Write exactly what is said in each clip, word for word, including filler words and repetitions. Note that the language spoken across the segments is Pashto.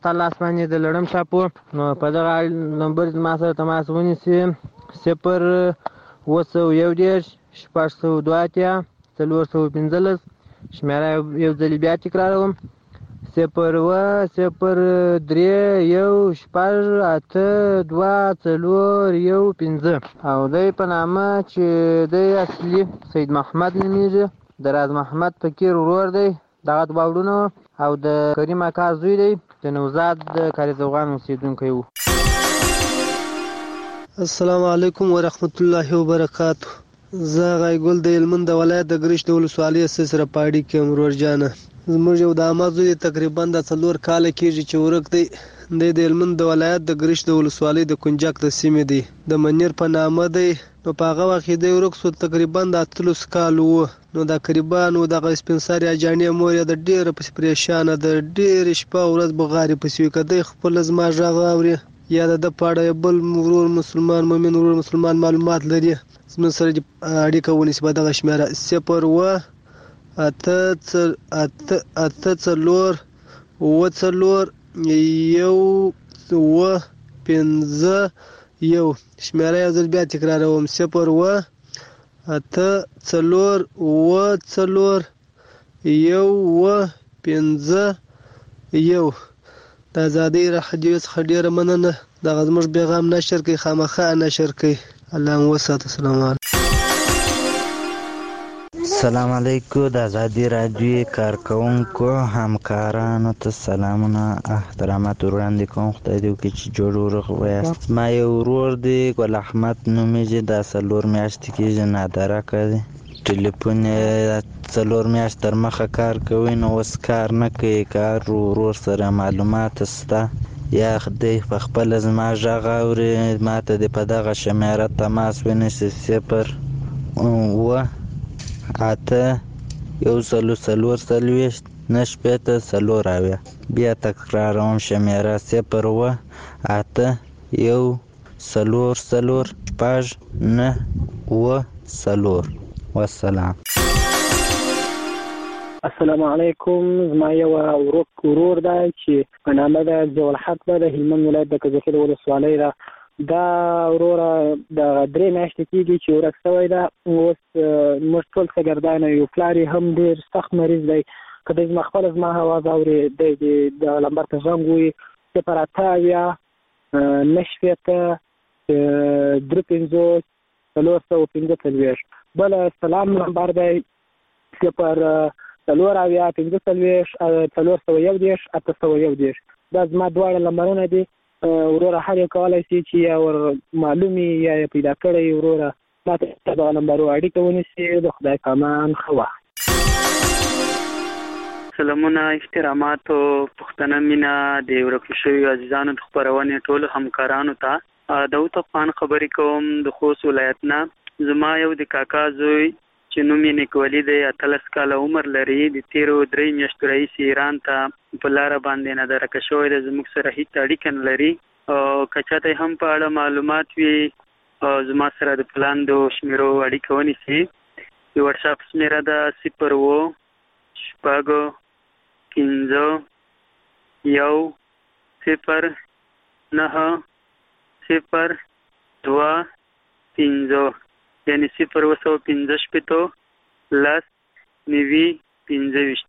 تا لاس باندې د لړم شاپور. نو په دغه نمبر ما سره تماس ونیسي صفر اووه سوه یو دېرش شپږ سوه دوه اتیا څلور سوه پنځلس. شمېره یو ځلې بیا تکراروم صفر اووه صفر درې یو شپږ اته دوه څلور یو پنځه. او دی په نامه چې دی اصلي سید محمد نومیږي، د راز محمد فقیر ورور دی. دغه دوه وروڼه او د کریم اکا زوی دی، د نوزاد د کاریزوغان اوسېدونکی و. السلام علیکم ورحمت الله وبرکاتو. زه غایګل د هلمند د ولایت د ګرشت د ولسوالۍ سره پاړی کې یم. ورور جانه زموږ یو د عامه زوی تقریبا د څلور کاله کېږي چې ورک دی. دی د هلمند د ولایت د ګرشت د ولسوالۍ د کنجک د سیمې دی، د منیر په نامه دی. نو په هغه وخت کې دی ورک سو تقریبا د اتلس کالو و. نو دا قریبا نو دغه سپین سرې اجانې مور یې د ډېره پسې پریشانه ده، ډېرې شپه ورځ بغارې پسې وي. که دی خپله زما غږ اوري یا د ده په اړه بل ورور مسلمان مؤمن ورور مسلمان معلومات لري زموږ سره اړیکه ونیسي په دغه شمېره صفر اووه اته اته څلور اووه څلور یو اووه پنځه یو. شمېره یو ځل بیا تکراروم صفر اووه اته څلور اووه څلور یو اووه پنځه یو. د ازادۍ راډیو څخه ډېره مننه. دغه زموږ پیغام نشر کوي، خامخا نشر کوي. الله مو وساته. السلام علیکم. السلام علیکم. د ازادۍ راډیو کارکوونکو همکارانو ته سلامونه احترامات وړاندې کوم. خدای دې وکړي چې جوړ ورغ ویاست. ما یو ورور دی ګل احمد نومیږي، دا څلور میاشتې کېږي نادرکه دی. ټلیفون یې څلور میاشت تر مخه کار کوي، نو اوس کار نه کوي. کار ورور سره معلومات شته یا دی په خپله زما غږ اوري ما ته دې په دغه شمېره تماس ونیسي صفر اووه اته یو څلور څلور څلوېښت نه شپېته څلور اویا. بیا تکراروم شمېره صفر اووه اته یو څلور څلور شپږ نه اووه څلور. والسلام. السلام علیکم. زما یو ورک ورور دی چې په نامه ده ضیاءالحق ده، د هلمند ولایت د کجکي د ولسوالۍ ده. دا وروره د درې میاشتې کېږي چې ورک شوی ده. اوس موږ ټول شاګردان یو، پلار یې هم ډېر سخت مریض دی. که دی زما خپله زما اواز اوري دی د لمبر ته زنګ ووهي صفر اته اویا نه شپېته درې پنځوس څلور سوه پنځه څلوېښت. بله سلام نمبر دی صفر څلور اویا پنځه څلوېښت څلور سوه یو دېرش اته سوه یو دېرش. دا زما دواړه نمبرونه دي. وروره هر یو کولی شي چې یا ور معلوم یا یې پیدا کړی وروره ما ته دغه نمبرو اړیکه ونیسي. د خدای په امان ښه وخت. سلامونه، احترامات او پښتنه مینه د ورکو شویو عزیزانو د خپرونې ټولو همکارانو ته. داود افغان خبرې کوم د خوست ولایت نه. زما یو د کاکا زوی چې نوم یې نیکولي دی، اتلس کاله عمر لري. د تیرو درې میاشتو راهیسې ایران ته په لاره باندې نادرکه شوی دی. زموږ سره هېڅ اړیکه نه لري. که چاته هم په اړه معلومات وي زما سره د پلاندو شمېرو اړیکه ونیسي. د وټساپ شمېره ده صفر اووه شپږ پنځه یو صفر نهه صفر دوه پنځه، یعنې صفر اووه سوه پنځه شپېته لس نوي پنځه ویشت.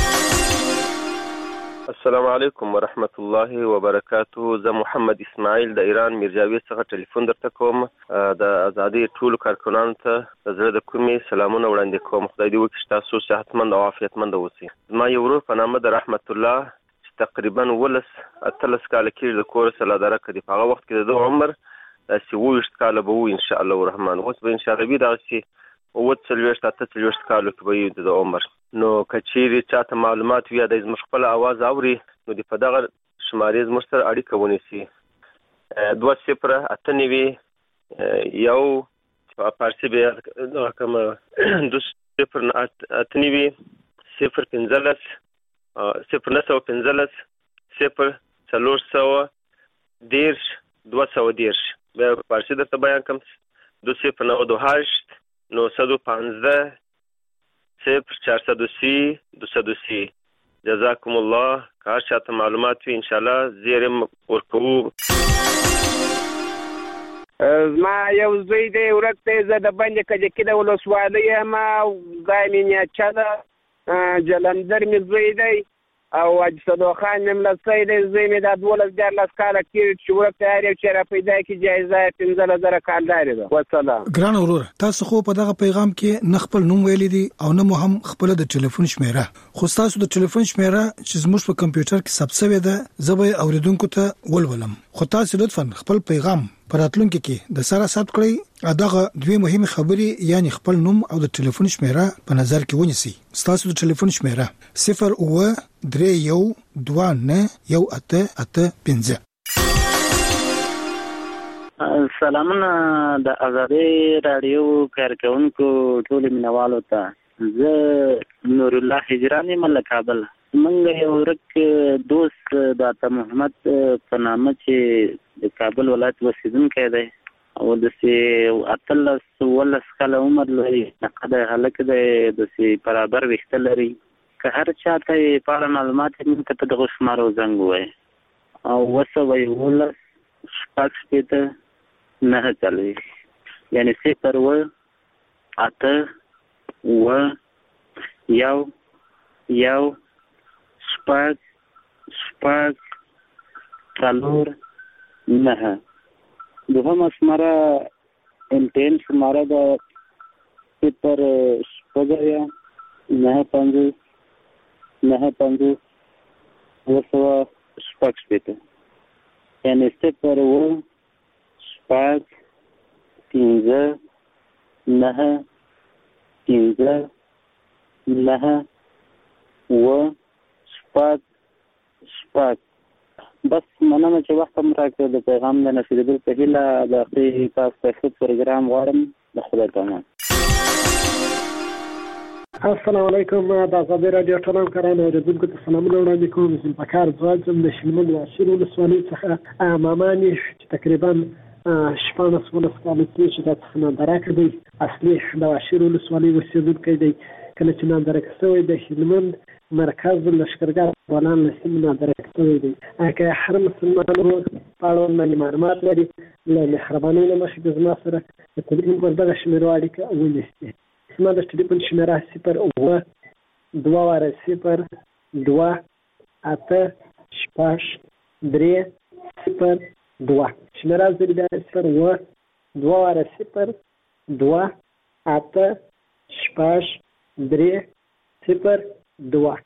السلام علیکم ورحمت الله وبرکاتو. زه محمد اسماعیل د ایران میرجاوید څخه ټلیفون درته کوم. د ازادۍ ټولو کارکنانو ته د زړه د کومې سلامونه وړاندې کوم. خدای دې وکړي چې تاسو صحتمند او عافیتمند اوسئ. زما یو ورور په نامه د رحمت الله چې تقریبا ولس اتلس کاله کېږي د کور سره درکه دی. په هغه وخت کې د ده عمر داسې اووه ویشت کاله به وو انشاءالله الرحمن. اوس به انشاءالله وي دغسې اووه څلوېښت اته څلوېښت کالو کې به وي د عمر. نو که چیرې چاته معلومات وي یا دی زموږ خپله اواز اوري نو د په دغه شمارې زموږ سره اړیکه ونیسي دوه صفره اته نوي یو فارسي به دغه کومه دوه صفر اته نوي صفر پنځلس صفر نه سوه پنځلس صفر څلور سوه دېرش دوه سوه دېرش. بیا فارسي درته بیان کړم دو صفر نود و هشت نهصد و پانزده صفر چهارصد و سی دویست و سی. جزاکم الله که هر چاته معلومات وي ان شاء الله زیر ورکوو. ما یو زوی دی ورک دی، زه د بند کجکي د ولسوالۍ یم، ځای مې نیچه ده، جلندر مې زوی دی او حاجي صدوق خان مې ملسی دی. زوی مې دا دولس دیارلس کاله کېږي چې ورک دی، هر یو چې را پیدا کړي جایزه یې پنځلس زره کالدارې ده. وسلام. ګران وروره، تاسو خو په دغه پیغام کې نه خپل نوم ویلی دی او نه مو هم خپل د ټلیفون شمیره، خو تاسو د ټلیفون شمیره چې زموږ په کمپیوټر کې ثبت شوی ده زه به اوریدونکو ته ولولم، خو تاسو لطفا خپل پیغام پراتلونکو کې د سره ثبت کړئ. دغه دوه مهمه خبرې یعنی خپل نوم او د ټلیفون شمیره په نظر کې ونیسئ. تاسو د ټلیفون شمیره صفر اوه درې یو دوه نه یو اته اته پنځه. سلامونه د آزادۍ رادیو کارکونکو ټول مینوالو ته، زه نور الله هجرانی مله کابل. موږ یو ورک دوست د عطا محمد په نامه چې د کابل ولایت اوسیدونکی دی او داسې اتلس اوولس کاله عمر لري، نقد هلک دی، داسې برابر ویښته لري. که هر چا ته یې په اړه معلومات یې موږ ته په دغو شمارو زنګ ووایي او اوه سوه یولس شپږ شپېته نهه څلوېښت، یعنې صفر اوه اته اوه یو یو شپږ شپږ څلور نهه. دوهمه شماره ایم ټي این شماره ده صفر شپږ اویا نهه پنځوس نهه پنځوس اوه سوه شپږ شپېته، یعنې صفر اوه شپږ پنځه نهه پنځه نهه اوه شپږ شپږ. بس مننه چې وخت هم راکړ د پیغام د نشریدو په هیله د اخري تاسو ته ښه پروګرام غواړم. د خدای په امان. السلام علیکم. د آزادۍ راډیو ټول همکارانو اورېدونکو ته سلامونه وړاندې کوم. ذوالفقار ځواک یم د شلمن واشیر ولسوالۍ څخه. ماماني چې تقریبا شپاړس اوولس کاله کېږي چې دا څخه ناندراکه دی، اصلي د واشیر ولسوالۍ اوسېدونکی دی. کله چې ناندراکه شوی د هلمند مرکز لښکرګاه افغانان له سیمې ناندراکه شوی دی. که هر مسلمان په اړوند باندې معلومات لري له مهربانۍ نه مخکې د زما سره د تلیفون پر دغه شمېرو اړیکه ونیسي. زما د ټلیفون شمېره صفر اوه دوه واره صفر دوه اته شپږ درې صفر دوه. شمېره زر بیا صفر اوه دوه واره صفر دوه اته شپږ درې صفر دوه.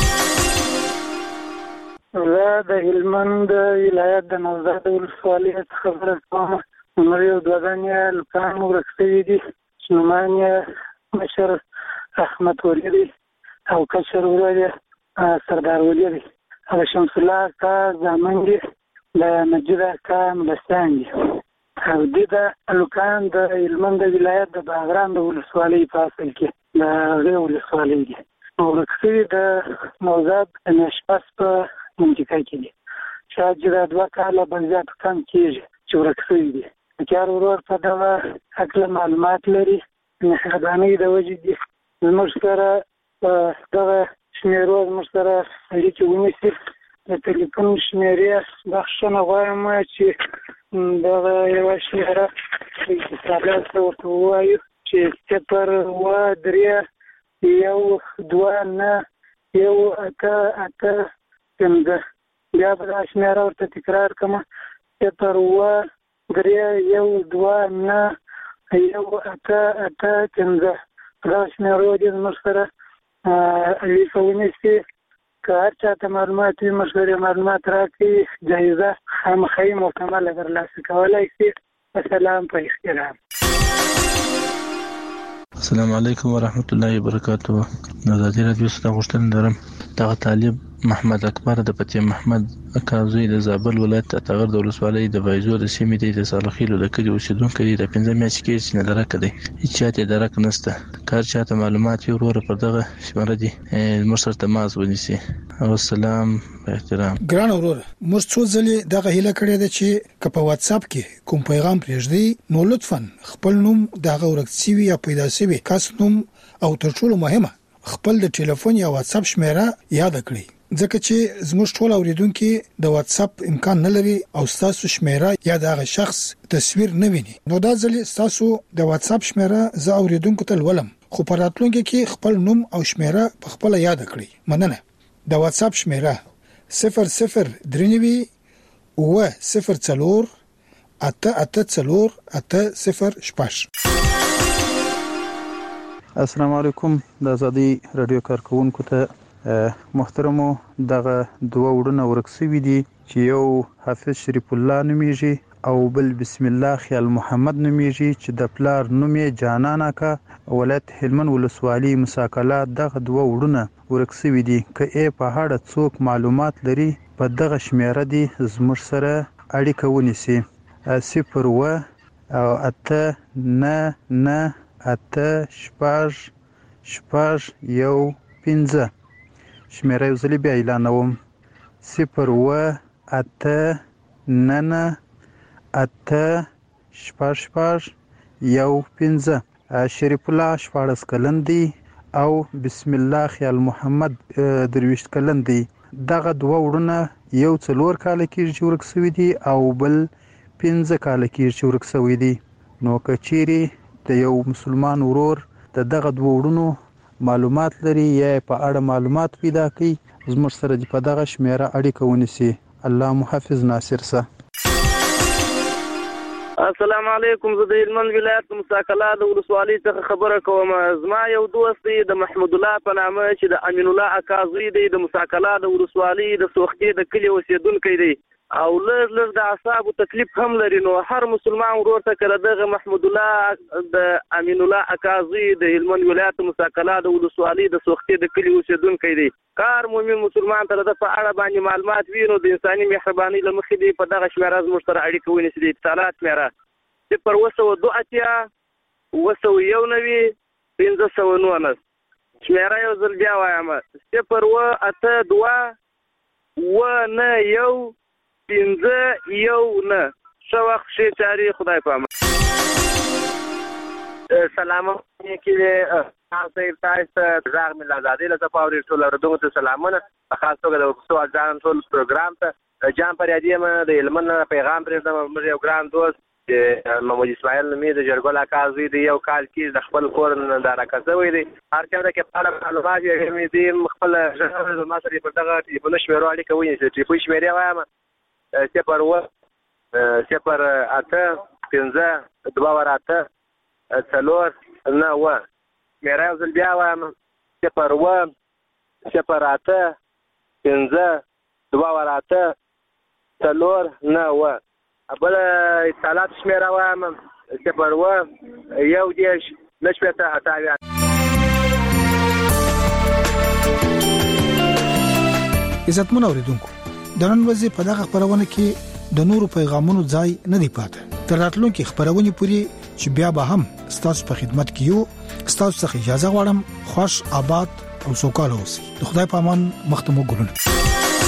زه د هلمند ولایت د نوزاد ولسوالۍ څخه خبره کوم. عمر یو دوه دانې لوکان ورک شوي دي چې نومان یې مشر احمد ولی دی او کشر ورور یې سردار ولی دی او شمس الله اکا زامن دي د مجید اکا ملستان دي او دې د لوکان د هلمند ولایت د باغران د ولسوالۍ په اصل کې د هغې ولسوالۍ دي. ورک شوي د نوزاد د نشپس په منطقه کې دي. شاید چې دا دوه کاله به زیات کم کېږي چې ورک شوي دي. د کار ورور په دغه هکله معلومات لري، مهربانۍ د وجې دي زموږ سره په دغه شمېرو زموږ سره اړیکې ونیسي. د ټلیفون شمېرې بخښنه غواړم چې دغه یوه شمېره اتصالات ته ورته ووایو چې صفر اوه درې یو دوه نه یو اته اته پنځه. بیا به دا شمېره ورته تکرار کړم صفر اوه درې یو دوه نه یو اته اته پنځه. په دغه شمېرو دې زموږ سره اړیکه ونیسي. که هر چا ته معلومات وي موږ سره معلومات راکړي، جایزه خامخا مکمله ترلاسه کولی شي. السلام په احترام. السلام علیکم ورحمت الله وبرکاته. د ازادۍ راډیو څخه غوښتنه لرم دغه طالب محمد اکبر د فتح محمد اکا زوی د زابل ولایت اتغر د ولسوالۍ د بایزو د سیمې دی د صالحخیلو د کلي اوسېدونکی دی. د پنځه میاشتې کېږي چې ندرکه دی، هېڅ چا ته درک نشته. که هر چا ته معلومات وي وروره پر دغه شمېره دي زموږ سره تماس ونیسي. او السلام په احترام. ګران وروره، موږ څو ځلې دغه هیله کړې ده چې که په واتساپ کې کوم پیغام پرېږدئ نو لطفا خپل نوم د هغه ورک شوي یا پیدا شوي کس نوم او تر ټولو مهمه خپل د ټلیفون یا واتساپ شمېره یاد کړئ. ځکه چې زموږ ټول اوریدونکو د واتس اپ امکان نه لري او تاسو شمیره یا دغه شخص تصویر نه ویني. نو دا ځل تاسو د واتس اپ شمیره زه اوریدونکو ته ولم خو په راتلونکي کې خپل نوم او شمیره په خپل یاد کړئ. مننه. د واتس اپ شمیره صفر صفر درنوي و صفر څلور اته اته څلور اته صفر شپږ. السلام علیکم. د آزادي رادیو کارکونکو ته محترمو دغه دوه وړونه ورکسوي دي چې یو حافظ شریف الله نومیږي او بل بسم الله خیال محمد نومیږي چې د پلار نوم یې جانان اکا ولایت هلمند ولسوالي مساکله. دغه دوه وړونه ورکسوي دي. که یې په هړه څوک معلومات لري په دغه شمیره دي زموږ سره اړیکه ونیسي. صفر و او اته نه نه اته شپږ شپږ یو پنځه. شمیره یو ځل بیا اعلانوم. صفر و اته نه نه اته شپږ شپږ یو پنځه. شریف الله شپاړس کلن دی او بسم الله خیال محمد درویشت کلن دی. دغه دوه وړونه یو څلور کال کېږي چې ورک شوي دي او بل پنځه کال کېږي چې ورک شوي دي. نو که چیرې د یو مسلمان ورور د دغه دوه وړونو معلومات لري یا په اړه معلومات پیدا کړي زموږ سره د په دغه شمیره اړیکه ونیسي. الله محافظ ناصر سه. السلام علیکم. زه د هلمند ولایت مساکله د ولسوالۍ څخه خبره کوم. زما یو دوست دی د محمود الله په نامه چې د امین الله اکا زوی دی د مساکله د ولسوالۍ د سوختې د کلي اوسېدونکی دی او لږ لږ د اعصابو تکلیف هم لري. نو هر مسلمان ورور ته کله دغه محمود الله د امین الله اکا زوی د هلمند ولایت مساکله د ولسوالۍ د سوختې د کلي اوسېدونکی دی کار مومن مسلمان ته د په اړه باندې معلومات وي نو د انساني مهرباني له مخې دی په دغه شمیره زموږ سره اړیکه ونیسي. د اتصالات شمیره صفر اوه سوه دوه اتیا اوه سوه یو نوي پنځه سوه نولس. شمیره یو ځل بیا وایم. صفر اوه اته دوه اوه نه یو پنځه یو نه. ښه وخت ښې چارې خدای پامه. سلام علیکم. تاسو تاسو زغ مل آزادي له تفاوري ټول اردو ته سلامونه. په خاص توګه د وختو ځان ټول پروګرام ته جام پر یادی ما د هلمند پیغام پرېږدم. موږ یو ګران دوست محمد اسماعیل نومي د جرګل اکا زوی دی. یو کال کې د خپل کور نه د راکه شوی دی. هر چا د کې په اړه معلومات یې مې دي خپل ژغ ما سره په دغه ټلیفون شمیره اړیکه ونیسي. ټلیفون شمیره وایم صفر اوه صفر اته پنځه دوه ور اته څلور نه اوه. شمیره یو ځل بیا وایم. صفر اوه صفر اته پنځه دوه ور اته څلور نه اوه. بل اتصالات شمیره وایم. صفر اوه یو دېرش نه شپېته اته اویا. عزتمن اوریدونکو د نن ورځې په دغه خبرونه کې د نورو پیغامونو ځای نه دی پاتې. تر راتلونکي خبرونه پورې چې بیا به هم ستاسو په خدمت کې یو. ستاسو څخه اجازه غواړم خوش آباد او سوکاله اوسئ. د خدای په امان. مختمو ګلونه.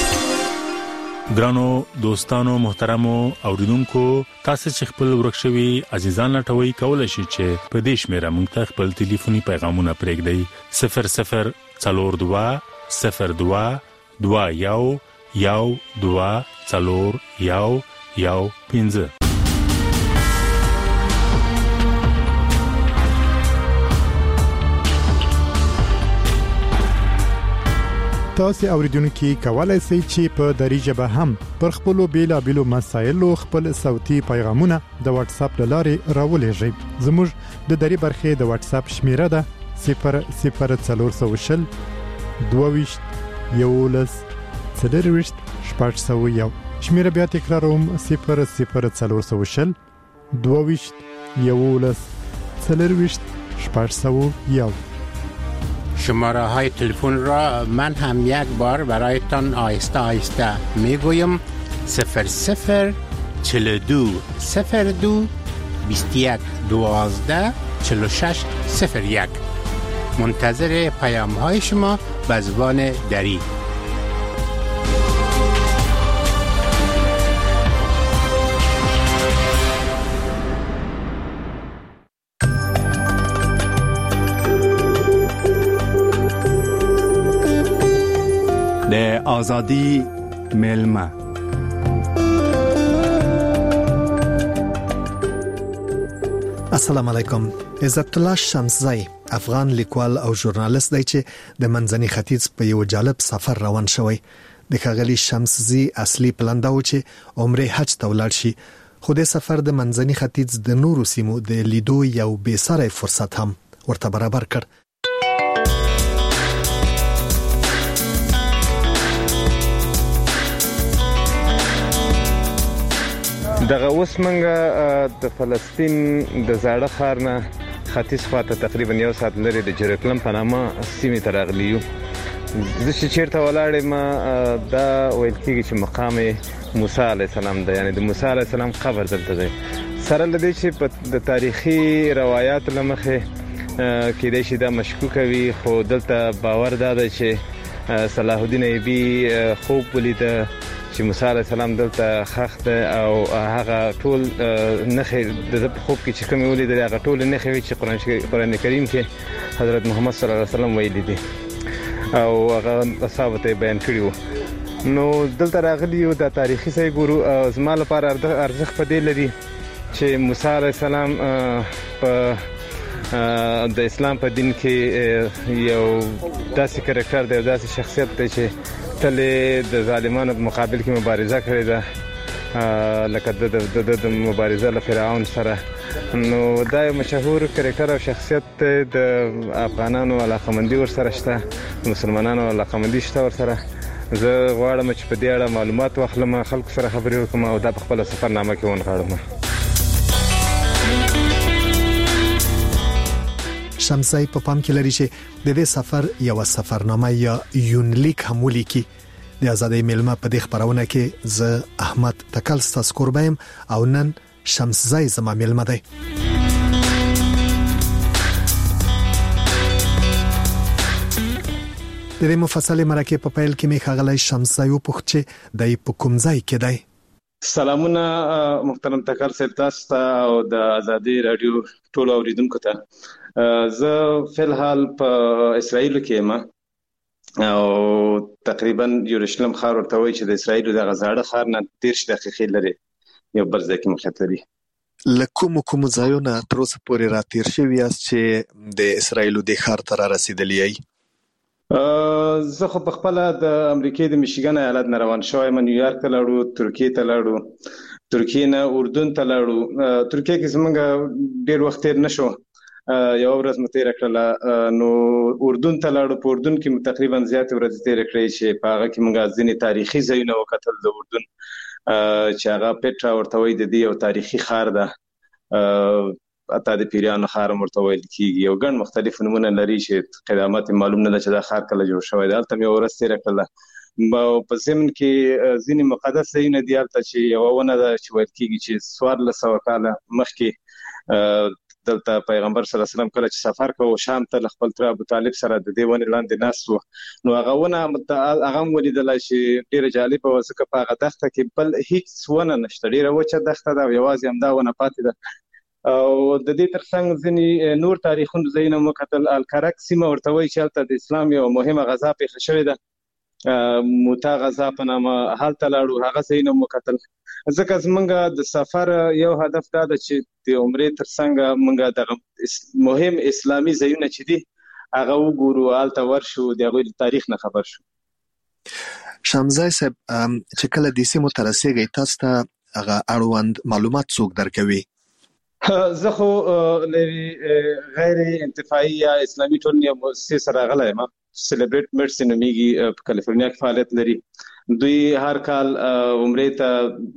ګرانو دوستانو محترمو اوریدونکو تاسو چې خپل ورکشوي عزیزان لټوي کولای شئ چې په دې شمیره موږ ته خپل ټلیفوني پیغامونه پرېږدئ. صفر صفر څلور دوه صفر دوه دوه یو یو دوه څلور یو یو پنځه. تاسو اوریدونکو کولای شئ چې په دری ژبه هم پر خپل بیلابېلو مسایلو خپل صوتي پیغامونه د واتس اپ لارې راولېږئ. زموږ د دری برخې د واتس اپ شمیره ده صفر صفر څلور سوه شل دوه ویشت یولس څلرویشت شپږ سوه یو. شمیره بیا تکراروم. صفر صفر څلور سوه شل دوه ویشت یولس څلرویشت شپږ سوه یو. شماره های تلفن را من هم یک بار برایتان آهسته آهسته میگویم. صفر صفر چهل و دو صفر دو بیست و یک دوازده چهل و شش صفر یک. منتظر پیام های شما به زبان دری. د آزادی میلمه. السلام علیکم. عزت الله شمسزی افغان لیکوال او ژورنالیست دی چې د منځني ختیځ په یو جالب سفر روان شوی. د ښاغلي شمسزی اصلي پلان دا و چې عمره حج ته ولاړ شي، خو د سفر د منځني ختیځ د نورو سیمو د لیدو یو بېساری فرصت هم ورته برابر کړ. دغه اوس منګه د فلسطین د زاړه ښار نه ختیځ خواته تقریبا یو ساعت لري د جروکلم په نامه سیمې ته راغلي یو. زه چې چیرته ولاړ یم دا ویل کېږي چې مقام موسی علیه السلام ده، یعنې د موسی علیه السلام قبر دلته دی. سره له دې چې د تاریخي روایاتو له مخې کېدای شي دا مشکوکه وي، خو دلته باور دا دی چې صلاح الدین ایوبي خوب ولیده چې موسی علیه السلام دلته خښ دی او هغه ټول نښې د ده په خوب کې چې کومې ولیدلې هغه ټولې نښې وي چې قرآن کریم کې حضرت محمد صلی الله علیه وسلم ویلي دي او هغه اصحابو ته یې بیان کړي وو. نو دلته راغلي یو دا تاریخي ځای ګورو او زما لپاره ارزښت په دې لري چې موسی علیه السلام په د اسلام په دین کې یو داسې کرکټر دی، داسې شخصیت دی چې تل د ظالمانو په مقابل کې مبارزه کړې ده، لکه د د مبارزه له فرعون سره. نو دا یو مشهور کرکټر او شخصیت د افغانانو علاقمندي ورسره شته، مسلمانانو علاقمندي شته ورسره. زه غواړم چې په دې اړه معلومات واخلم، خلکو سره خبرې وکړم او دا په خپله سفرنامه کې ونغاړم. شمسزی په پام کې لري چې د دې سفر یو سفرنامه یا یونلیک هم ولیکي. د آزادۍ میلمه په دې خبرونه کې زه احمد تکل ستاسو قربایم او نن شمسزی زما میلمه دی. د دې مفصلې مرکې په پیل کې مې ښاغلی شمسزی وپوښت چې دی په کوم ځای کې دی. سلامونه محترم تکر صاحب تاسو ته او د آزادۍ رادیو ټولو اوریدونکو ته. زه فلحال په اسرائیلو کې یم او تقریبا یروشلم ښار ورته وایي چې د اسرائیلو دغه زاړه ښار نه دېرش دقیقې لرې یو بل ځای کې موقعیت لري. له کومو کومو ځایونه تر اوسه پورې راتېر شوي یاست چې د اسرائیلو دې ښار ته را رسېدلي یئ؟ زه خو په خپله د امریکې د میشیګن ایالت نه روان شوی یم. نیویارک ته لاړو، ترکیې ته لاړو، ترکیې نه اردن ته لاړو. ترکیې کې زموږ ډېر وخت تېر نه شو، یو ورځ مو تېره کړله. نو اردن ته لاړو، په اردن کې مو تقریبا زیاتې ورځې تېرې کړې چې په هغه کې موږ ځینې تاریخي ځایونه وکتل د اردن چې هغه پیټرا ورته وایي، د دې یو تاریخي ښار ده، حتی د پیریانو ښار هم ورته ویل کېږي. یو ګڼ مختلف نومونه لري چې قدامت یې معلوم نه ده چې دا ښار کله جوړ شوی دی. هلته مې یوه ورځ تېره کړله. په ضمن کې ځینې مقدس ځایونه دي هلته چې یوه ونه ده چې ویل کېږي چې څوارلس سوه کاله مخکې دلته پیغمبر صلی الله علیه وسلم کله چې سفر کوو شام ته له خپل تره ابوطالب سره د دې ونې لاندې ناست و، نو هغه ونه هغه هم ولیدله چې ډېره جالبه وه، ځکه په هغه دښته کې بل هیڅ ونه نشته، ډېره وچه دښته ده او یوازې همدا ونه پاتې ده. او د دې ترڅنګ ځینې نور تاریخونو ځایونه مو کتل. الکرک سیمه ورته وایي چې هلته د اسلام یوه مهمه غزا پیښه شوې ده، موتا غزا په نامه. هلته لاړو، هغه ځایونه مو کتل. ځکه زموږ د سفر یو هدف دا ده چې د عمرې ترڅنګ موږ دغه مهم اسلامي ځایونه چې دي هغه وګورو، هلته ورشو، د هغوی د تاریخ نه خبر شو. شمسزی صاحب چې کله دې سیمو ته رسېږئ تاسو ته هغه اړوند معلومات څوک درکوي؟ زه خو له غیر انتفاعي یا اسلامي ټولنې مؤسسې سره راغلی یم، سیلیبریټ میډس نومیږي، په کالیفورنیا کې فعالیت لري. دوی هر کال عمرې ته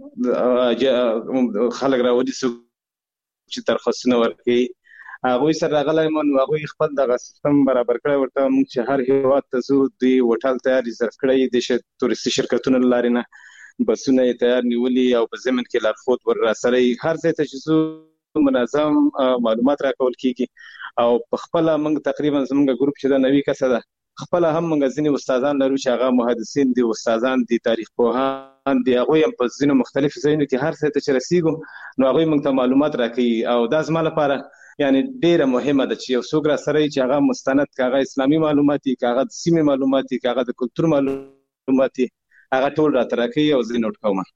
خلک راولي چې درخواستونه ورکوي. هغوی سره راغلی یم، نو هغوی خپل دغه سیستم برابر کړی ورته موږ چې هر هېواد ته ځو دوی هوټل تیار ریزرف کړی د تورستي شرکتونو له لارې نه، بسونه یې تیار نیولي او په ضمن کې لارښود ور راسره یي. هر ځای ته چې ځو منظم معلومات راکول کېږي او په خپله موږ تقریبا زموږ ګروپ چې دا نوي کسه ده، خپله هم موږ ځینې استادان لرو چې هغه محدثین دي، استادان دي، تاریخ پوهان دي. هغوی هم په ځینو مختلفو ځایونو کې هر ځای ته چې رسېږو نو هغوی موږ ته معلومات راکوي. او دا زما لپاره یعنې ډېره مهمه ده چې یو څوک راسره وي چې هغه مستند، که هغه اسلامي معلومات وي، که هغه د سیمې معلومات وي، که هغه د کلتور معلومات وي، هغه ټول راته راکوي او زه نوٹ کوم.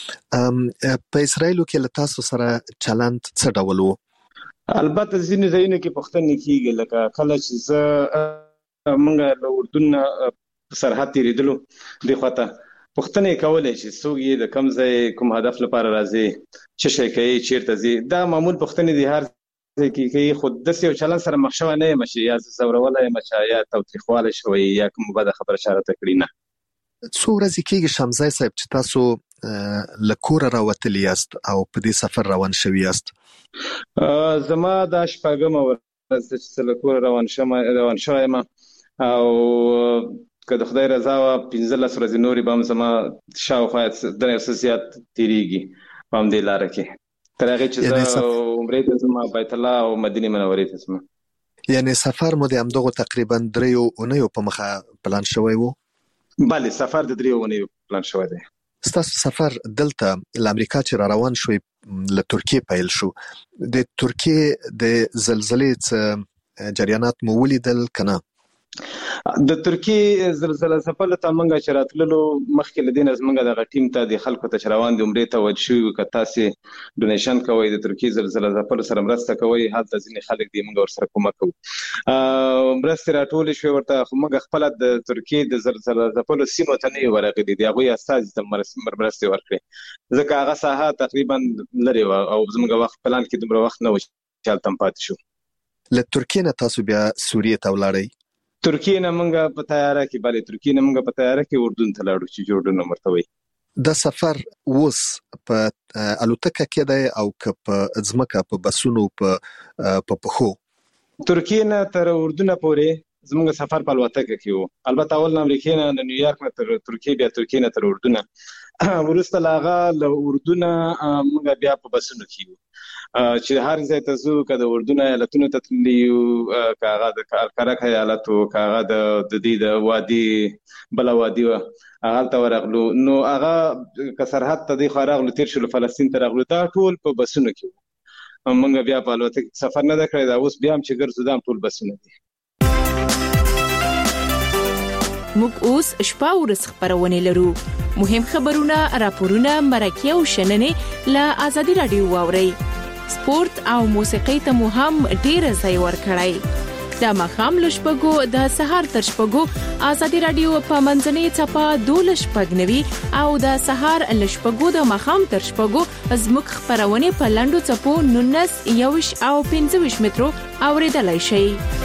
په اسرائیلو کې له تاسو سره چلند څه ډول و؟ البته ځینې ځایونو کې پوښتنې کېږي، لکه کله چې زه موږ له اردن نه سرحد تېرېدلو دې خوا ته پوښتنې کولای چې څوک یې د کوم ځای کوم هدف لپاره راځي، څه شی کوي، چیرته ځي. دا معمول پوښتنې دي هر ځای کې کوي، خو داسې یو چلند سره مخ شوی نه یم چې یا زه ځورولی یم چې یا تاوتریخوالی شوی یا کومه بده خبره چا راته کړې نه. څو ورځې کېږي شمزی صاحب چې تاسو له کوره راوتلي یاست او په دې سفر روان شوي یاست؟ زما دا شپږمه ورځ ده چې زه له کوره روان روان شوی یم او که د خدای رضا وه پنځلس ورځې نورې به هم زما شاوخوا د یو څه زیات تېرېږي په همدې لاره کې، تر هغې چې زه عمرې ته ځم، بیت الله او مدینې منورې ته ځم. یعنې سفر مو د همدغو تقریبا دریو اونیو په مخه پلان شوی و؟ بله، سفر د دریو اونیو پلان شوی دی. ستاسو سفر دلته له امریکا چې را روان شوی له ترکیې پیل شو، د ترکیې د زلزلې څه جریانات مو ولیدل که نه؟ د ترکیې زلزله ځپلو ته موږ چې راتللو مخکې له دې نه زموږ دغه ټیم ته د خلکو ته چې روان دي عمرې ته ویل شوي وو که تاسې ډونیشن کوئ د ترکیې زلزله ځپلو سره مرسته کوئ، هلته ځینې خلک دي موږ ورسره کومک کوو. مرستې راټولې شوې ورته، خو موږ خپله د ترکیې د زلزله ځپلو سیمو ته نه یو ورغلي، د هغوی استازي ته مرستې ورکړې، ځکه هغه ساحه تقریبا لرې وه او زموږ وخت پلان کې دومره وخت نه و چې هلته هم پاتې شو. له ترکیې نه تاسو بیا سوریې ته ولاړئ؟ ترکیې نه موږ په تیاره کې بلې ترکیې نه موږ په تیاره کې اردن ته لاړو چې جورډن ورته وایي. دا سفر اوس په الوتکه کې دی او که په ځمکه په بسونو په پښو؟ ترکیې نه تر اردن پورې زموږ سفر په الوتکه کې و. البته اول نه امریکې نه د نیویارک نه تر ترکیې، بیا ترکیې نه تر اردن، وروسته له هغه له اردن موږ بیا په بسونو کې وو چې هر ځای ته ځو، که د اردن ایالتونو ته تللي یو، که هغه د کرک ایالت و، که هغه د دې د وادي بله وادي وه هغلته ورغلو، نو هغه که سرحد ته دې خوا راغلو تېر شولو فلسطین ته راغلو، دا ټول په بسونو کې وو. موږ بیا په الوتکه کې سفر نه ده کړی، دا اوس بیا هم چې ګرځو دا هم ټول بسونه دي. موږ اوس شپه ورځ خپرونې لرو، مهم خبرونه، راپورونه، مرکې او شننې له ازادي راډیو واورئ. سپورت او موسیقي ته مو هم ډېر ځای ورکړی. د ماښام له شپږو د سهار تر شپږو ازادي راډیو په منځنۍ څپه دولس شپږ نوي او د سهار له شپږو د ماښام تر شپږو زموږ خپرونې په لنډو څپو نولس، یوویشت او پنځه ویشت مترو اورېدلی شئ.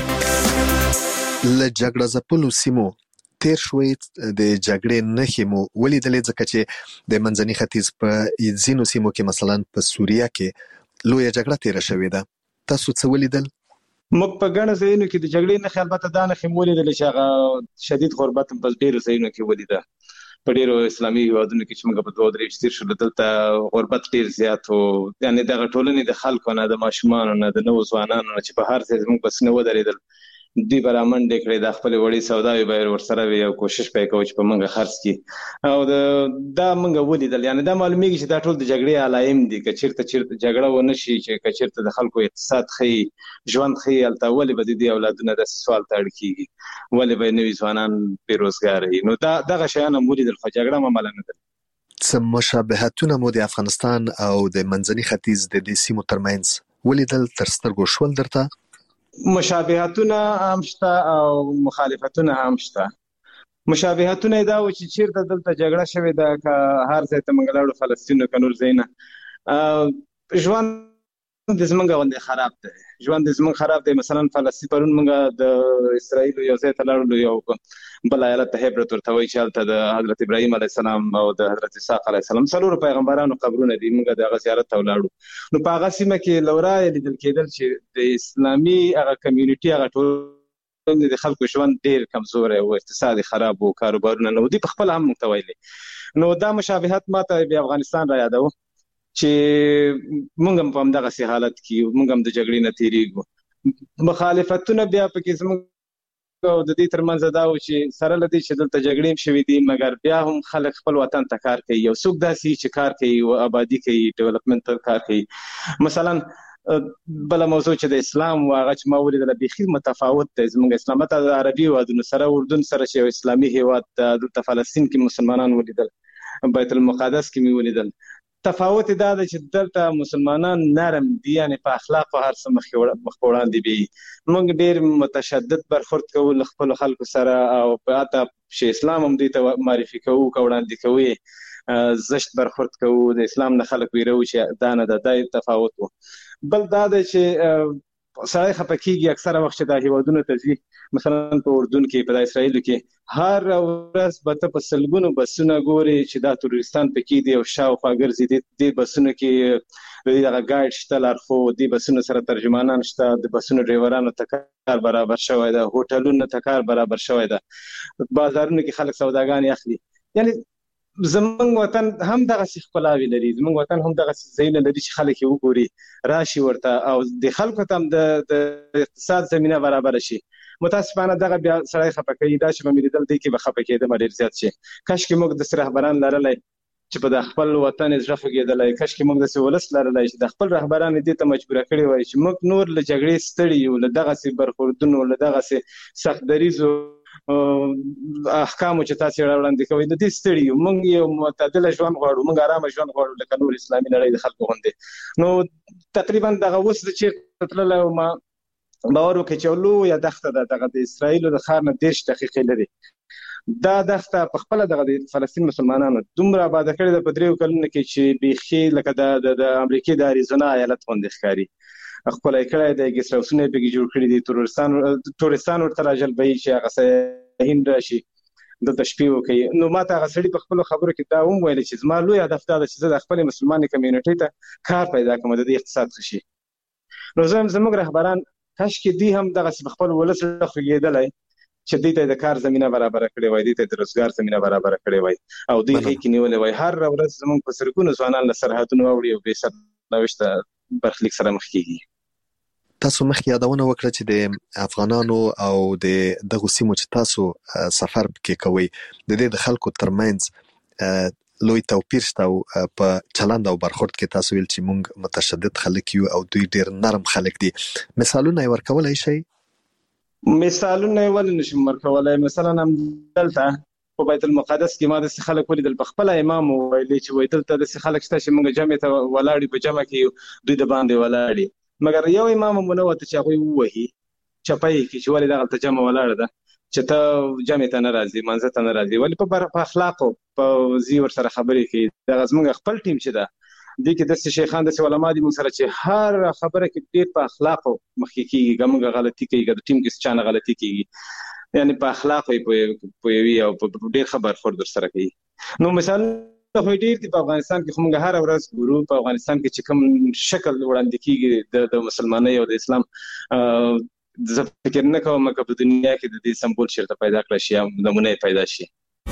له جګړه ځپلو سیمو تیر شوي د جګړې نښې مو ولیدلې، ځکه چې د منځني ختیځ په ځینو سیمو کې مثلا په سوریه کې لویه جګړه تیره شوې ده، تاسو څه ولیدل؟ موږ په ګڼو ځایونو کې د جګړې نښې، البته دا نښې مو ولیدلې چې هغه شدید غربت په ډېرو ځایونو کې ولیده. په ډېرو اسلامي هېوادونو کې چې موږ په دوه درې ویشت تېر شولو دلته غربت ډېر زیات و، یعنې دغه ټولنې د خلکو نه، د ماشومانو نه، د نوو ځوانانو نه چې په هر ځای زموږ بسونه ودرېدل، دوی به رامنډې کړې، د خپلې وړې سوداوې به یې ورسره وي او کوشش به یې کوو چې په موږ خرڅ کړي، او دا موږ ولیدل. یعنې دا معلومېږي چې دا ټول د جګړې علایم دي. که چېرته چېرته جګړه ونه شي، چې که چېرته د خلکو اقتصاد ښه ژوند ښه، هلته ولې به د دې اولادونه داسې سوال ته اړ کېږي، ولې به نوي ځوانان بېروزګاره وي؟ نو دا دغه شیان هم ولیدل، خو جګړه هم عمله نه ده. څه مشابهتونه مو د افغانستان او د منځني ختیځ د دې سیمو ترمنځ ولیدل، تر سترګو شول درته؟ مشابهتونه هم شته او مخالفتونه هم شته. مشابهتونه دا و چې چیرته دلته جګړه شوې ده، که هر ځای ته موږ لاړو، فلسطین که نور ځایونه، ژوند د زموږ غوندې خراب دی، ژوند د زموږ خراب دی. مثلا فلسطین پرون موږ د اسرائیلو یو ځای ته لاړو، یو بل ایالت ته هبرت ورته وایي، چې هلته د حضرت ابراهیم علیه السلام او د حضرت اسحاق علیه السلام څلورو پیغمبرانو قبرونه دي، موږ د هغه زیارت ته ولاړو. نو په هغه سیمه کې له ورایه لیدل کېدل چې د اسلامي هغه کمیونټي، هغه ټول د خلکو ژوند ډېر کمزوری و، اقتصاد خراب و، کاروبارونه نه و، دوی پخپله هم موږ ته ویلي. نو دا مشابهت ما ته بیا افغانستان را یادوه چې موږ هم په همدغسې حالت کې، موږ هم د جګړې نه تېرېږو. مخالفتونه بیا پکې زموږ او د دې ترمنځ دا و چې سره له دې چې دلته جګړې هم شوي دي، مګر بیا هم خلک خپل وطن ته کار کوي. یو څوک داسې چې کار کوي او ابادي کوي، ډیولپمنټ ته کار کوي. مثلا بل موضوع چې د اسلام واغه چې ما ولیدل بيخي متفاوت دی زموږ اسلام ته د عربي وادونو سره اردن سره چې اسلامي هیواد د فلسطین کې مسلمانان ولیدل بیت المقدس کې می ولیدل تفاوت دا ده چې دلته مسلمانان نرم دي یعنی په اخلاق او هر څه مخ وړاندې دي موږ ډیر متشدد برخورد کوو خپل خلکو سره او په اته چې اسلام هم دې ته معرفي کوو او وړاندې کوي زشت برخورد کوو د اسلام نه خلک ویرو چې دا نه ده د تفاوت وو بل دا ده چې سړی خپکیږي اکثره وخت چې د هیوادونو ته ځي مثلا په اردن کې په اسرائیل کې هر ورځ به ته په سلګونو بسونه ګوري چې دا تورستان پکې دی او شاوخوا ګرځي د بسونو کې دغه ګایډ شته لارښو د بسونو سره ترجمانان شته د بسونو ډرایورانو ته کار برابر شوی ده هوټلونو ته کار برابر شوی ده بازارونو کې خلک سوداګانې اخلي یعنی زمونږ وطن هم دغه څه خپلاوي لري زمونږ وطن هم دغه ځایونه لري چې خلک یې وګوري راشي ورته او د خلکو ته هم د اقتصاد زمينه برابر شي متاسفانه دغه بیا سړی خپکې دا چې مې لیدل دی کې به خپکې د ډیر زیات شي کاش کې موږ د سره رهبران لرلای چې په خپل وطن زړه خوګېدلای کاش کې موږ د سولس لرلای چې د خپل رهبران دې ته مجبور کړی وای چې موږ نور له جګړې ستړي یو له دغه سي برخوردونو له دغه سي سخت دریزو احکام چې تاسو وړاندې کوي د دې ستړي موږ یو معتدل ژوند غواړو موږ آرام ژوند غواړو لکه نور اسلامي نړۍ د خلکو غوندې نو تقریبا دغه وس چې تطلل ما باور وکړي چې لو یا دغه دغه د اسرائیل د خار نه دیش دقیقې لري دا دغه په خپل دغه د فلسطین مسلمانانو دومره آباد کړي د پدریو کلونه کې چې بيخي لکه د امریکای د اریزونا ایالت غوندې ښکاري خپل کړه د ګسروسونه به جوړ کړی دي تورستان تورستان ورته راځل به چې هغه هند راشي د تشبيه کوي نو ماته هغه سړي په خپل خبرو کې دا هم ویل چې زما لوی هدف دا چې د خپل مسلمانۍ کمیونټي ته کار پیدا کوم د اقتصاد خشي نو زم زموږ رهبران کاش کې دي هم دغه خپل ولس خوګېدلای چې دې ته د کار زمينه برابر کړې وای دې ته د روزګار زمينه برابر کړې وای او دې کې نیولې وای هر ورځ زموږ په سرګونو ځوانان له سرحدونو وړي او به سرنوشت برخلیک سره مخ کیږي تاسو مخکې یادونه وکړه چې د افغانانو او د دغه سیمو چې تاسو سفر کې کوي د دې د خلکو ترمنځ لوی توپیر شته او په چلند او برخورد کې تاسو ویل چې موږ متشدد خلک یو او دوی ډیر نرم خلک دي مثالونه ورکولای شي مثالونه ول نشم ورکولای مثلا هم دلته په بیت المقدس کې ما د خلک ولیدل په خپل امام ویلي چې وای دلته د خلک شته چې موږ جمع ته ولاړی په جمع کې دوی د باندې ولاړی مګر یو امام منوت چې هغه وਹੀ چپای کې چې ولې دغه تجمع ولاړه ده چې ته جمع ته ناراضي منځ ته ناراضي ولې په اخلاق او زی ور سره خبرې کې د غزمنګ خپل ټیم چې ده د کې د شیخان د علماء دي موږ سره چې هر خبره کې ډیر په اخلاق مخکې کیږي ګمګه غلطي کوي د ټیم کې څه نه غلطي کیږي یعنی په اخلاق په وی او په ډیر خبر خور در سره کوي نو مثال خو ډیر په افغانستان کې موږ هر ورځ ګورو په افغانستان کې چې کوم شکل وړاندې کیږي د مسلمانۍ او د اسلام زه فکر نه کوم چې په دنیا کې د دې سمبول شرط پیدا کړی شي نمونه پیدا شي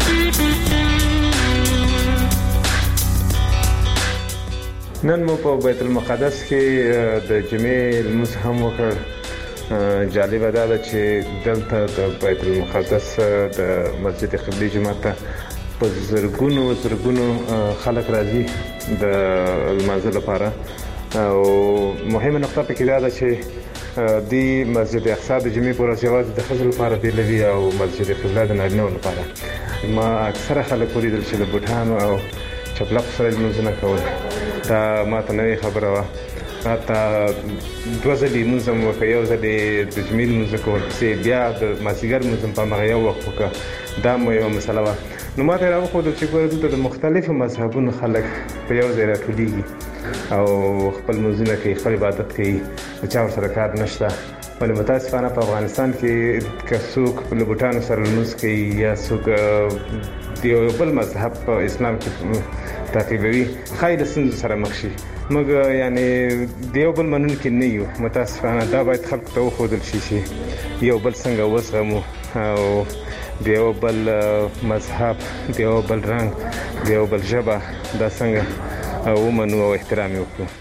نن مو په بیت المقدس کې د جمعې لمونځ هم وکړ جالب دا ده چې دلته د بیت المقدس د مسجد قبلي جماعت ته په زرګونو زرګونو خلک راځي د لمانځه لپاره او مهمه نقطه پکې دا ده چې د مسجد اقصی د جمعې پر ورځ د ښځو لپاره دی لوي او مسجد قبله د نارینه‌و لپاره ما اکثره خلک ولیدل چې د بوټانو او چپلق سره لمونځونه کول دا ماته نوې خبره وه حتی دوه ځلې لمونځ هم وکړه یو ځل یې د جمعې لمونځ کول پسې بیا د مازدیګر لمونځ هم په همغه یو وخت وکړه دا مو یوه مسله وه نو ما ته یې راوښودل چې ګوره دلته د مختلفو مذهبونو خلک په یو ځای راټولېږي او خپل لمونځونه کوي خپل عبادت کوي د چا ورسره کار نشته ولې متاسفانه په افغانستان کې که څوک له بوټانو سره لمونځ کوي یا څوک د یو بل مذهب په اسلام کې تعقیبوي ښایي له ستونزو سره مخ شي موږ یعنې د یو بل منونکي نه یو متاسفانه دا باید خلکو ته وښودل شي چې یو بل څنګه وزغمو او د یو بل مذهب د یو بل رنګ د یو بل ژبه دا څنګه ومنو او احترام یې وکړو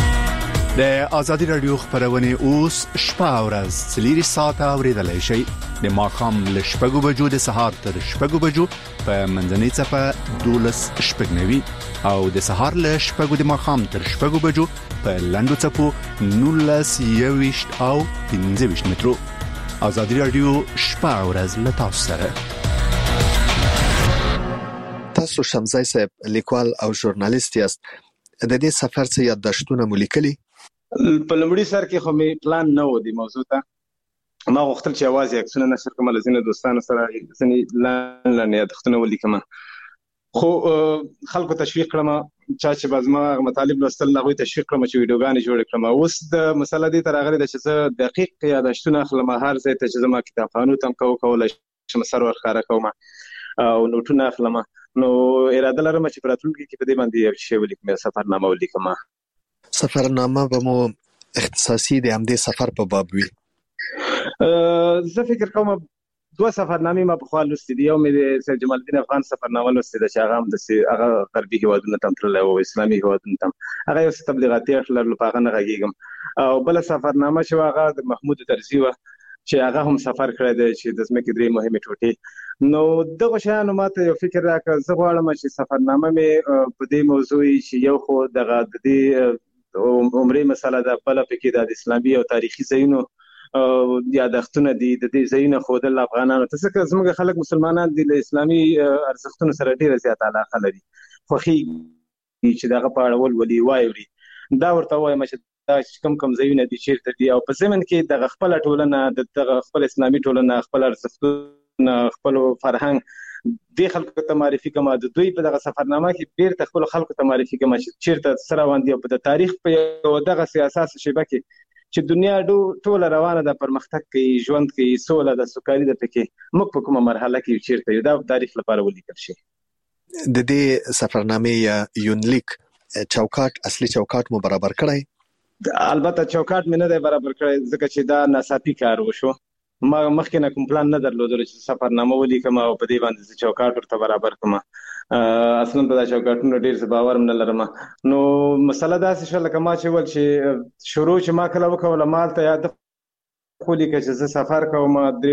د ازادي رادیو خبرونه اوس شپه او ورځ څلور ساعته اوریدلای شئ د ماښام له شپږو بجو د سهار تر شپږو بجو په منځنۍ صفه دولس شپږنوي او د سهار له شپږو د ماښام تر شپږو بجو په لاندو صفو نولس یويشت او پنځه ویشت مترو. آزادي رادیو شپه او ورځ له تاسو سره. تاسو شمزای صاحب لیکوال او ژورنالیست یاست. د دې سفر څخه یادداشتونه مو لیکلي؟ په لومړي سر کې خو مې پلان نه و د موضوع ته. ما غوښتل چې اواز یې عکسونه نشر کوم، له ځینو دوستانو سره ځینې لاندې لاندې یادښتونه ولیکم، خو خلکو تشویق کړم چا چې باز ما مطالب لوستل هغوی تشویق کړم چې ویډیوګانې جوړې کړم. اوس د مسله دې ته راغلې ده چې زه دقیق یادښتونه اخلم، هر ځای ته چې زما کتابخانو ته هم کولی شم سر ورښکاره کوم او نوټونه اخلم. نو اراده لرم چې په راتلونکي کې په دې باندې یو شی ولیکم، سفرنامه ولیکم. سفرنامه به مو اختصاصي د همدې سفر په باب وي؟ زه فکر کوم دوه سفرنامې ما په خوا لوستې دي. یو مې د سید جمال الدین افغان سفرنامه لوستې ده چې هغه هم د هغه غربي هیوادونو ته هم تللی و، اسلامي هیوادونو ته هم، هغه یو څه تبلیغاتي اړخ لرلو، په هغه نه غږېږم. او بله سفرنامه چې هغه د محمود طرزي وه چې هغه هم سفر کړی دی چې د ځمکې درې مهمې ټوټې. نو دغه شیانو ماته یو فکر راکړ، زه غواړم چې سفرنامه مې په دې موضوع چې یو خو دغه د دې عمرې مسله ده، بله پکې د اسلامي او تاریخي ځایونو یادښتونه دي، د دې ځایونه ښودل افغانانو ته، ځکه زموږ خلک مسلمانان دي له اسلامي ارزښتونو سره ډېره زیاته علاقه لري، خوښېږي چې دغه په اړه ولولي واوري. دا ورته وایم چې دا کم کم ځایونه دي چیرته دي، او په ضمن کې دغه خپله ټولنه، دغه خپل اسلامي ټولنه، خپل ارزښتونه، خپل فرهنګ دې خلکو ته معرفي کړم. د دوی په دغه سفرنامه کې بیرته خپلو خلکو ته معرفي کړم چې چیرته څه روان دي، او په د تاریخ په یو دغسې اساسي شیبه کې چې دنیا ټوله روانه ده، پرمختګ کوي، ژوند کوي، سوله ده، سوکالي ده، پکې موږ په کومه مرحله کې چیرته یو، دا تاریخ لپاره ولیکل شي. د دې سفرنامې یا یونلیک چوکاټ، اصلي چوکاټ مو برابر کړی؟ البته چوکاټ مې نه دی برابر کړی ځکه چې دا ناڅاپي کار وشو. ما مخکې نه کوم پلان نه درلودل چې سفرنامه ولیکم او په دې باندې زه چوکاټ ورته برابر کړم. اصلا په دا چوکاټونو ډېر زه باور هم نه لرم. نو مسله داسې شوه لکه ما چې ویل چې شروع چې ما کله وکوله ما هلته یاد ولیکه چې زه سفر کوم درې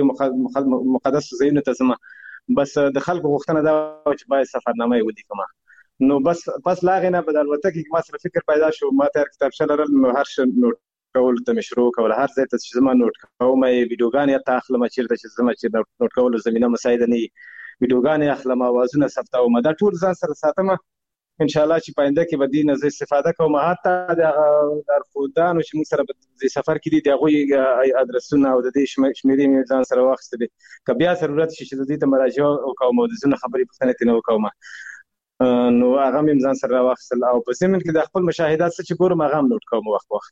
مقدسو ځایونو ته ځم، بس د خلکو غوښتنه دا وه چې باید سفرنامه یې ولیکم. نو بس پس له هغې نه په د الوتکې کې ما سره فکر پیدا شو، ما ته کتابچه لرل، نو هر شی نوټ کولو ته مې شروع کوله، هر ځای ته چې زما نوټ کوم یې ویډیوګانې حتی اخلم، چېرته چې زما چې نوټ کولو زمینه مساعده نه وي ویډیوګانې اخلم، اوازونه ثبتوم، دا ټول ځان سره ساتم. انشاءالله چې په آینده کې به دې نه زه استفاده کوم. حتی د هغه لارښودانو چې موږ سره په دې سفر کې دي د هغوی ادرسونه او د دې شمېرې مې ځان سره واخیستلې، که بیا ضرورت شي چې د دې ته مراجعه وکوم او د ځینو خبرې پوښتنې ترې نه وکوم، نو هغه مې ځان سره راواخیستل. او په ضمن کې د خپل مشاهدات څه چې ګورم هغه هم نوټ کوم وخت وخت.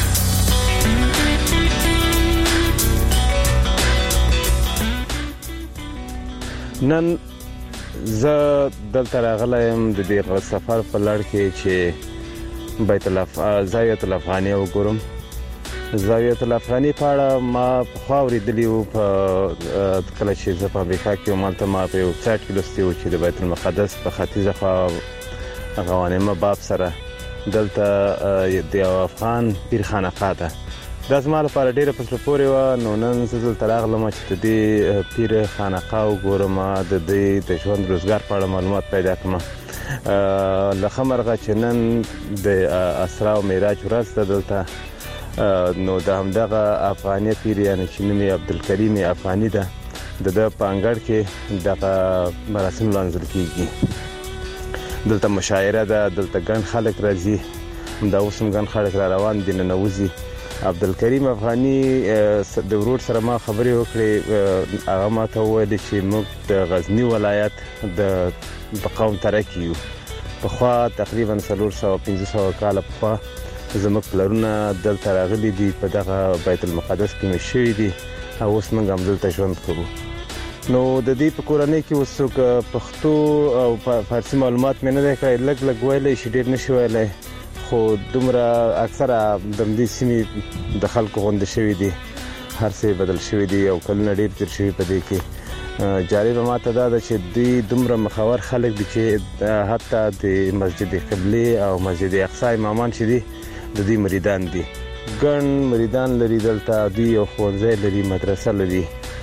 نن زه دلته راغلی یم د دې سفر په لړ کې چې بیت زاویة الافغانیه وګورم. زاویة الافغانیه په اړه ما پخوا اورېدلي وو، په کله چې زه په امریکا کې وم هلته ما په یو ویبسایټ کې لوستي وو چې د بیت المقدس په ختیځه خوا غوانمه باب سره دلته د یو افغان پیر خانقاه ده. دا زما لپاره ډېره په زړه پورې وه، نو نن زه دلته راغلم چې د دې پیر خانقاه وګورم، د دې د ژوند روزګار په اړه معلومات پیدا کړم. له ښه مرغه چې نن د اسرا او معراج ورځ ده دلته، نو د همدغه افغاني پیر یعنې چې نوم یې عبدالکریم افغاني ده، د ده په انګړ کې دغه مراسم لمانځل کېږي. دلته مشاعره ده، دلته ګڼ خلک راځي، همدا اوس هم ګڼ خلک را روان دي، ننوځي. عبدالکریم افغاني د ورور سره ما خبرې وکړې، هغه ما ته وویل چې موږ د غزني ولایت د قوم ترکي یو. پخوا تقریبا څلور سوه پنځه سوه کاله پخوا زموږ پلرونه دلته راغلي دي، په دغه بیت المقدس کې مېشت شوي دي، او اوس موږ هم دلته ژوند کوو. نو د دې په کورنۍ کې اوس څوک پښتو او فارسي معلومات مې نه دی کړی، لږ لږ ویلی شي، ډېر نه شي ویلی، خو دومره اکثره د همدې سیمې د خلکو غونډې شوي دي، هر څه بدل شوي دي او کلونه ډېر تېر شوي په دې کې. جالبه ماته دا ده چې دوی دومره مخور خلک دي چې حتی د مسجد قبلې او مسجد اقصی امامان چې دي د دوی مریدان دي. ګڼ مریدان لري دلته، دوی یو ښوونځی لري، مدرسه لري،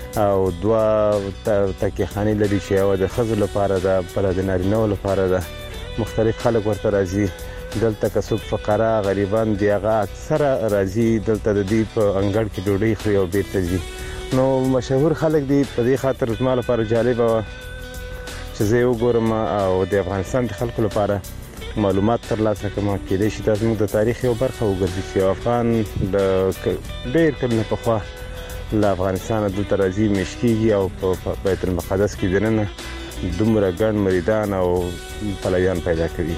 او دوا تکي خاني لري چې او د خزل لپاره ده بل د نارینه لپاره ده مختلف خلک ورته راځي دلته کسب فقرا غریبان دی هغه اکثره راځي دلته د دې په انګړ کې ډوډۍ خوري او بیرته ځي نو مشهور خلک دی په دې خاطر زما لپاره جالب و چې زه یو ګورم او د افغانستان د خلکو لپاره معلومات ترلاسه کوم کېدای شي تاسو د تاریخ یو برخه وګرځي چې افغان د ډېر کله په خوا له افغانستان د ترازی مشکیږي او په بیت المقدس کې دننه دومره ګڼ مریدان او پلویان پیدا کړي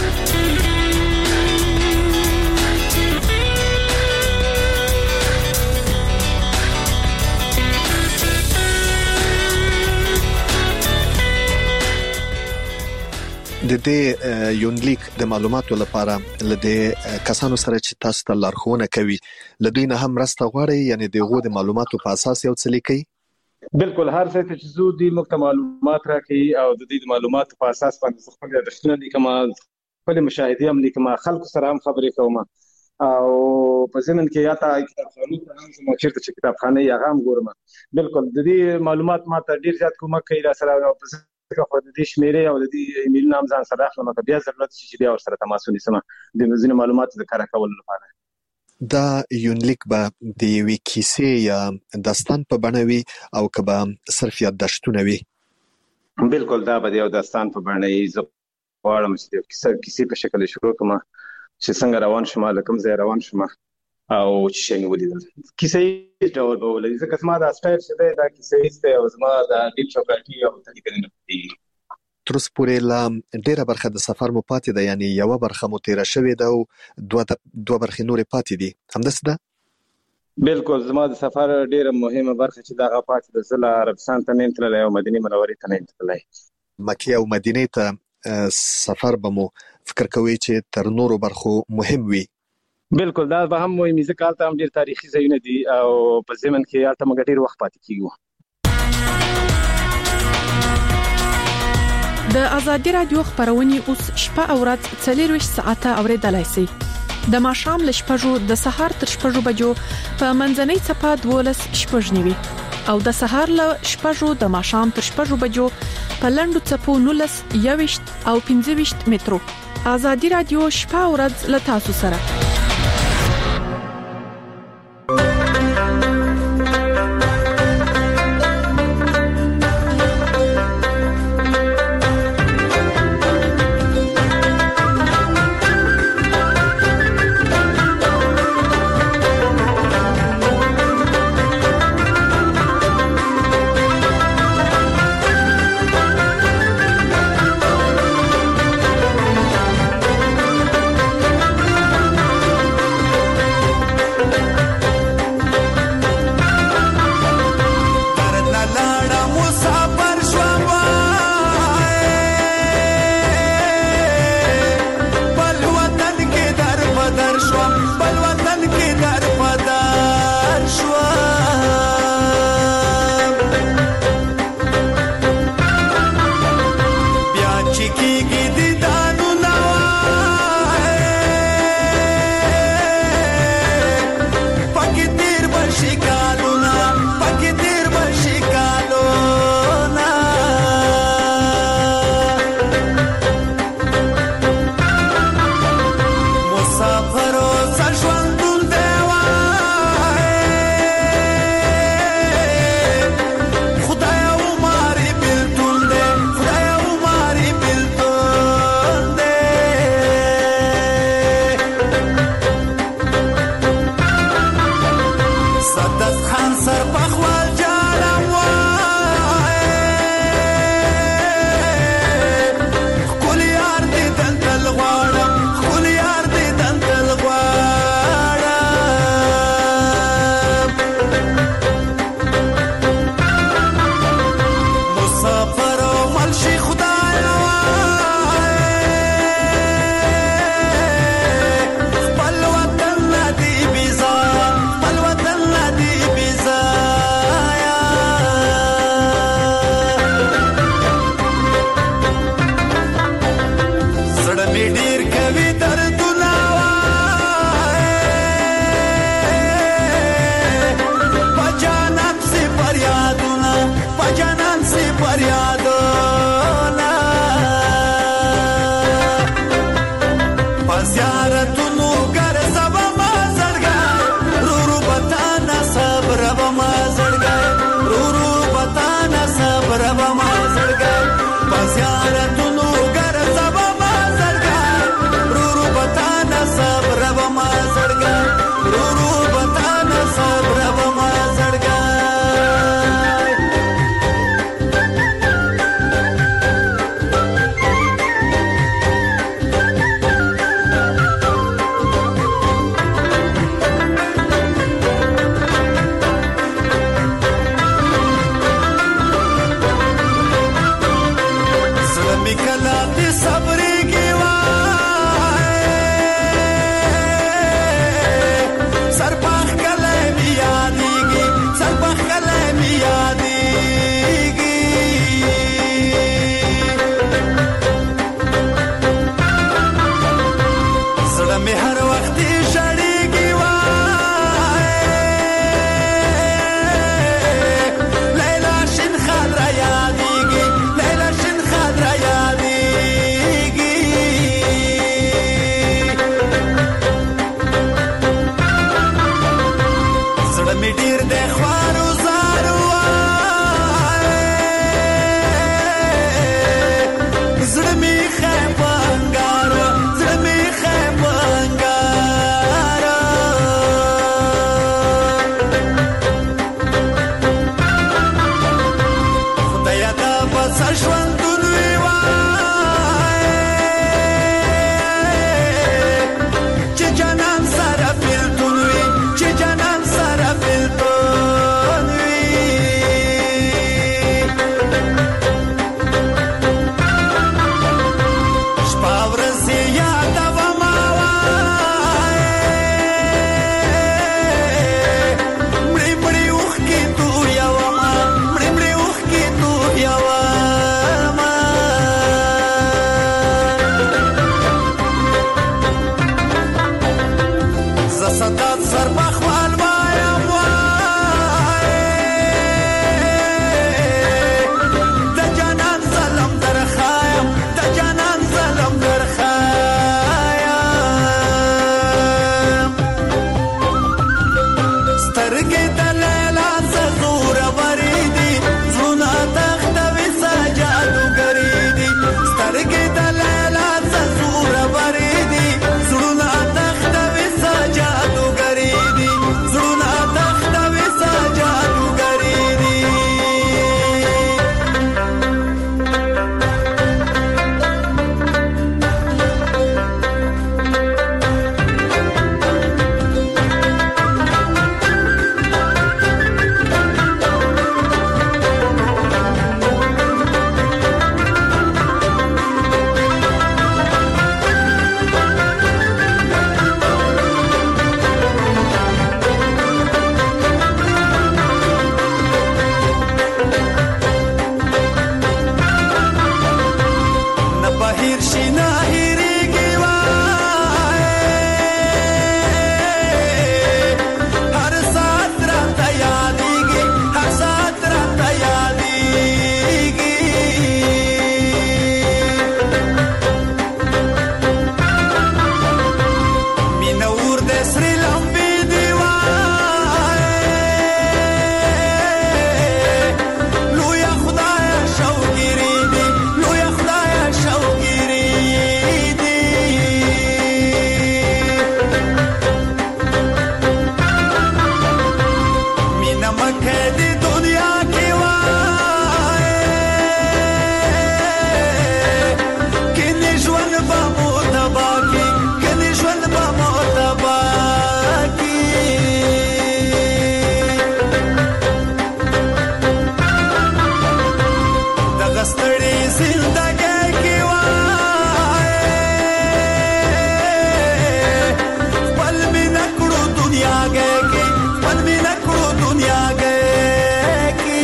د دې یونلیک د معلوماتو لپاره لدې کسانو سره چې تاسو ته لارښوونه کوي لدې نه هم راسته غواړي یعنی دغه د معلوماتو په اساس یو څه لیکي بالکل هر څه چې زو دي مکتمل معلومات راکړي او د دې معلوماتو په اساس باندې خپل یادښتونه لیکم خپل مشاهده هم لیکم خلکو سره هم خبرې کوم او په ځمن کې یا تا کتابخانه ته هم زموږ چیرته چې کتابخانه یا هم ګورم بالکل د دې معلومات ماته ډیر زیات کومک کوي را سره که خو د دې شمیرې او د دې ایمیل نام ځان سره اخلم که بیا ضرورت شي چې بیا ور سره تماس ونیسم د مزینه معلوماتو د کار کولو لپاره دا یونلیک به د وی کیسې یا داستان په بڼه وي او کبه صرف یادداشتونه وي بالکل دا به یو داستان په بڼه وي زه غواړم چې د کیسې کیسې په شکل شروع کوم چې څنګه روان شم لکه زه روان شم او چې شنو ولیدل کیسې ډول به ولې ځکه زما د اسټایل څه دا کیسې است او زما د ډیپ چوکاټي او تقریبا تر اوسه پورې لا ډیره برخه د سفر مو پاتې ده یعنی یو برخه مو تیر شوې ده او دوه دوه برخې نورې پاتې دي همداسې ده بالکل زما د سفر ډیره مهمه برخه چې دا غفات د زله عربستان ته نیم تللی او مدینه منورې ته نیم تللی مکه او مدینه ته سفر به مو فکر کوي چې تر نورو برخو مهم وي بالکل دا به هم مهمه ځکه حالت هم ډیر تاریخي ځایونه دي او په ځمن کې حالت موږ ډیر وخت پاتې کیږو د ازادي رادیو خبرونه اوس شپه او ورځ څلور ساعته اوریدلای شئ د ماښام ل شپږو د سهار تر شپږو بجو په منځنۍ چپه دولس شپږنیوي او د سهار ل شپږو د ماښام تر شپږو بجو په لندو چپو نولس یويشت او پنځه ویشت مترو ازادي رادیو شپه او ورځ ل تاسو سره هیر شي نه هیریږي وای هر ساعت راته یادېږي هر ساعت راته یادېږي مینه اور د سرې لمبې دي وای لویه خدایه شوګیرې دي لویه خدایه شوګیرې دي مینه مکه د دنیا کې وای کني ژوند به مو تباه کړي کني ژوند به مو تباه کړي دغه ستړې زندګۍ کې وای خپل مې نه کړو دنیاګۍ کې خپل مې نه کړو دنیاګۍ کې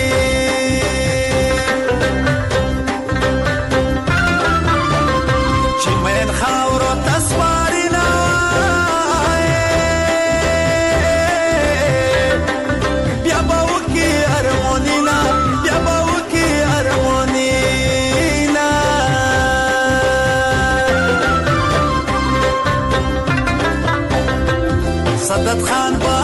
چې مین خاورو ته سپارینه وای بیا به وکړي ارمانونه بیا به وکړي ارمانونه سدت خان با